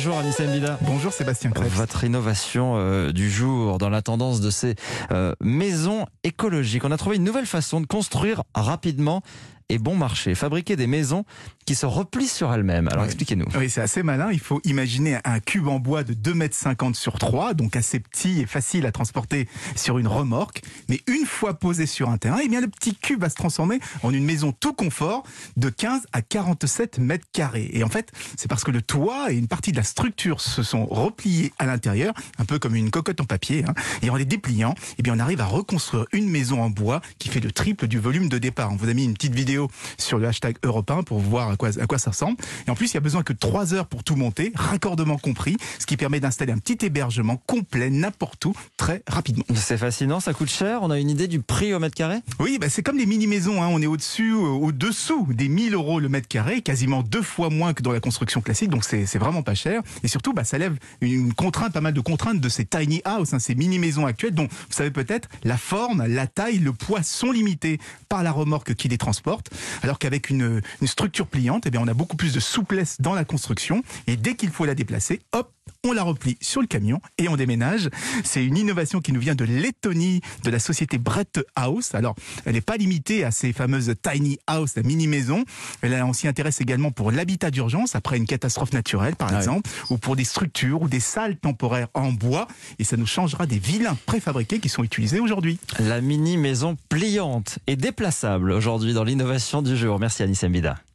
Bonjour Anissa Mbida. Bonjour Sébastien Krebs. Votre innovation du jour dans la tendance de ces maisons écologiques. On a trouvé une nouvelle façon de construire rapidement et bon marché. Fabriquer des maisons qui se replient sur elles-mêmes. Alors expliquez-nous. Oui, c'est assez malin. Il faut imaginer un cube en bois de 2,50 m sur 3, donc assez petit et facile à transporter sur une remorque. Mais une fois posé sur un terrain, eh bien, le petit cube va se transformer en une maison tout confort de 15 à 47 mètres carrés. Et en fait, c'est parce que le toit et une partie de la structure se sont repliés à l'intérieur, un peu comme une cocotte en papier. Et en les dépliant, eh bien, on arrive à reconstruire une maison en bois qui fait le triple du volume de départ. On vous a mis une petite vidéo sur le hashtag Europe 1 pour voir à quoi ça ressemble. Et en plus, il n'y a besoin que 3 heures pour tout monter, raccordement compris, ce qui permet d'installer un petit hébergement complet n'importe où, très rapidement. C'est fascinant, ça coûte cher. On a une idée du prix au mètre carré? Oui, c'est comme les mini-maisons. On est au-dessous des 1 000 € le mètre carré, quasiment 2 fois moins que dans la construction classique. Donc c'est vraiment pas cher. Et surtout, ça lève pas mal de contraintes de ces tiny house, ces mini-maisons actuelles, dont vous savez peut-être la forme, la taille, le poids sont limités par la remorque qui les transporte. Alors qu'avec une structure pliante, on a beaucoup plus de souplesse dans la construction. Et dès qu'il faut la déplacer, hop, on la replie sur le camion et on déménage. C'est une innovation qui nous vient de Lettonie, de la société Brett House. Alors, elle n'est pas limitée à ces fameuses tiny house, la mini-maison. On s'y intéresse également pour l'habitat d'urgence, après une catastrophe naturelle, par exemple, ou pour des structures ou des salles temporaires en bois. Et ça nous changera des vilains préfabriqués qui sont utilisés aujourd'hui. La mini-maison pliante et déplaçable aujourd'hui dans l'innovation du jour. Merci Anissa Mbida.